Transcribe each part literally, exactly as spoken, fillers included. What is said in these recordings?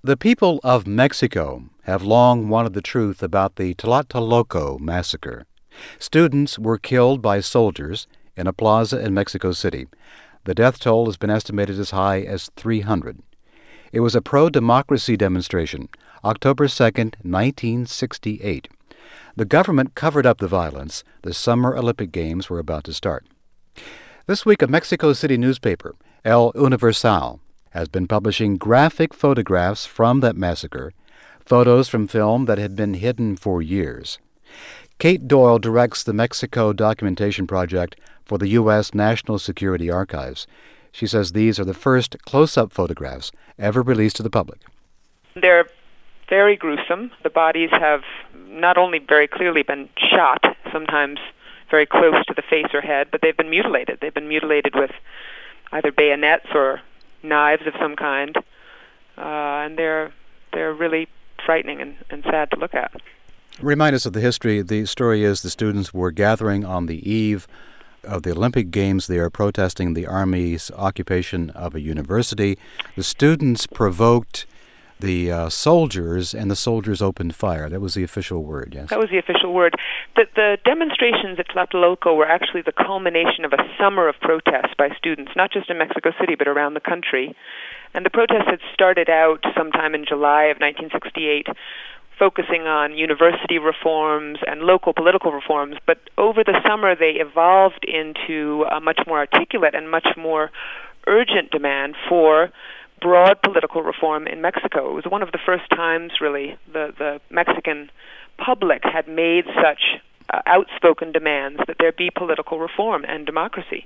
The people of Mexico have long wanted the truth about the Tlatelolco massacre. Students were killed by soldiers in a plaza in Mexico City. The death toll has been estimated as high as three hundred. It was a pro-democracy demonstration, October second, nineteen sixty-eight. The government covered up the violence. The Summer Olympic Games were about to start. This week, a Mexico City newspaper, El Universal, has been publishing graphic photographs from that massacre, photos from film that had been hidden for years. Kate Doyle directs the Mexico Documentation Project for the U S National Security Archives. She says these are the first close-up photographs ever released to the public. They're very gruesome. The bodies have not only very clearly been shot, sometimes very close to the face or head, but they've been mutilated. They've been mutilated with either bayonets or knives of some kind, uh, and they're they're really frightening and, and sad to look at. Remind us of the history. The story is the students were gathering on the eve of the Olympic Games. They are protesting the Army's occupation of a university. The students provoked the uh, soldiers, and the soldiers opened fire. That was the official word, yes? That was the official word. The, the demonstrations at Tlatelolco were actually the culmination of a summer of protests by students, not just in Mexico City, but around the country. And the protests had started out sometime in July of nineteen sixty-eight, focusing on university reforms and local political reforms. But over the summer, they evolved into a much more articulate and much more urgent demand for broad political reform in Mexico. It was one of the first times, really, the, the Mexican public had made such uh, outspoken demands that there be political reform and democracy.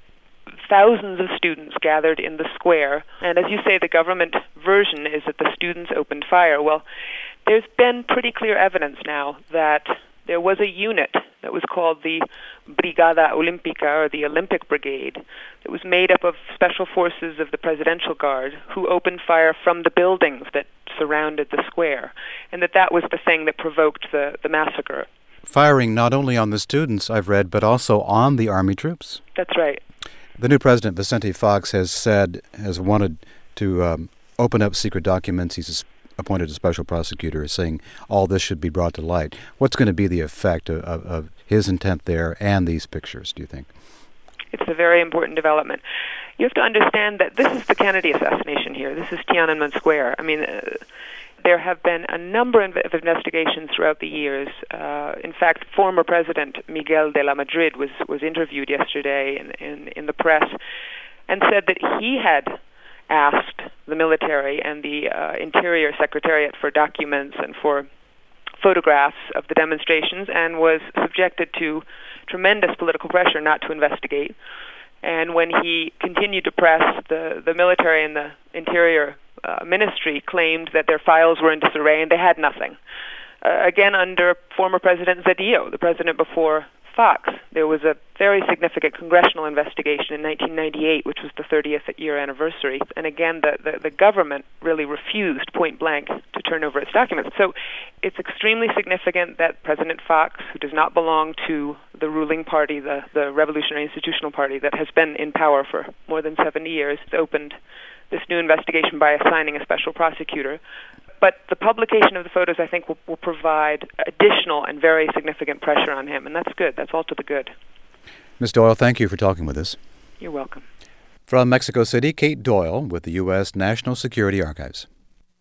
Thousands of students gathered in the square, and as you say, the government version is that the students opened fire. Well, there's been pretty clear evidence now that there was a unit that was called the Brigada Olímpica, or the Olympic Brigade, that was made up of special forces of the Presidential Guard who opened fire from the buildings that surrounded the square, and that that was the thing that provoked the, the massacre. Firing not only on the students, I've read, but also on the Army troops. That's right. The new president, Vicente Fox, has said, has wanted to um, open up secret documents. He's appointed a special prosecutor, saying all this should be brought to light. What's going to be the effect of, of, of his intent there and these pictures, do you think? It's a very important development. You have to understand that this is the Kennedy assassination here. This is Tiananmen Square. I mean, uh, there have been a number of investigations throughout the years. Uh, in fact, former President Miguel de la Madrid was, was interviewed yesterday in, in, in the press and said that he had asked the military and the uh, Interior Secretariat for documents and for photographs of the demonstrations, and was subjected to tremendous political pressure not to investigate. And when he continued to press, the, the military and the Interior uh, Ministry claimed that their files were in disarray and they had nothing. Uh, again, under former President Zedillo, the president before Fox, there was a very significant congressional investigation in nineteen ninety-eight, which was the thirtieth year anniversary. And again, the, the, the government really refused point blank to turn over its documents. So it's extremely significant that President Fox, who does not belong to the ruling party, the, the Revolutionary Institutional Party, that has been in power for more than seventy years, opened this new investigation by assigning a special prosecutor. But the publication of the photos, I think, will, will provide additional and very significant pressure on him, and that's good. That's all to the good. Miz Doyle, thank you for talking with us. You're welcome. From Mexico City, Kate Doyle with the U S National Security Archives.